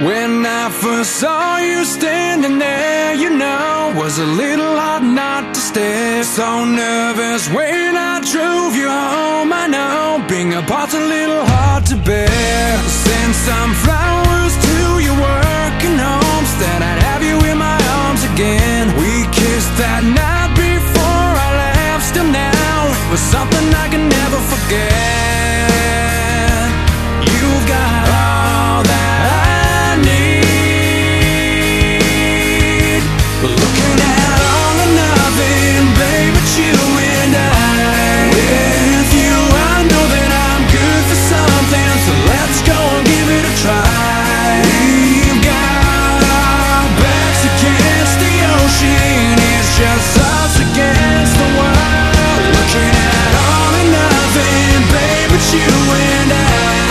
When I first saw you standing there, you know, was a little hard not to stare. So nervous when I drove you home, I know being apart's a little hard to bear. Send some flowers to your working home, said I'd have you in my arms again. We kissed that night before I left, still now it was something I can never forget. You've got all that I need. Looking at all or nothing, babe, it's you and I. With you I know that I'm good for something, so let's go and give it a try. We've got our backs against the ocean, it's just us against the world. Looking at all or nothing, babe, it's you and I.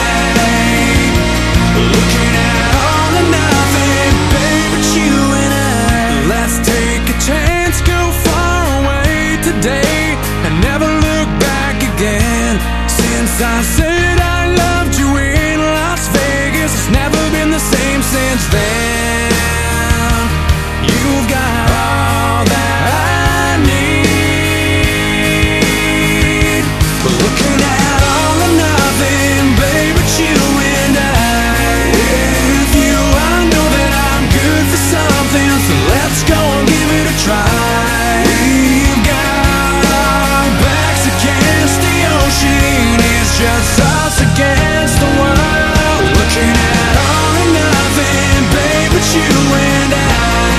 Looking at all or nothing, babe, it's you and I. Let's take a chance, go far away today, and never look back again. Since I said I loved you in Las Vegas, it's never been the same since then. You've got all that I need. Looking at all or nothing, babe, it's you and I. With you I know that I'm good for something, so let's go and give it a try. We've got our backs against the ocean, it's just us against the world. Looking at all or nothing, babe, it's you and I.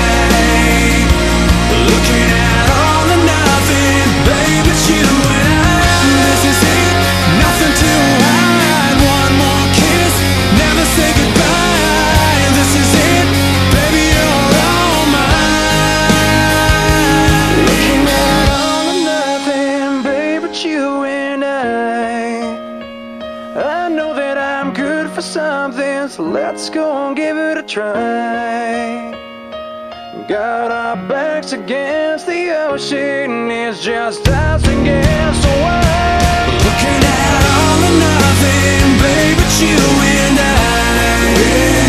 Looking at all or nothing, babe, it's you and I. This is it, nothing to hide. One more kiss, never say goodbye. This is it, baby, you're all mine. Looking at all or nothing, babe, it's you and I know that I'm good for something, so let's go and give it a try. Got our backs against the ocean, it's just us against the world. Looking at all or nothing, babe, it's you and I.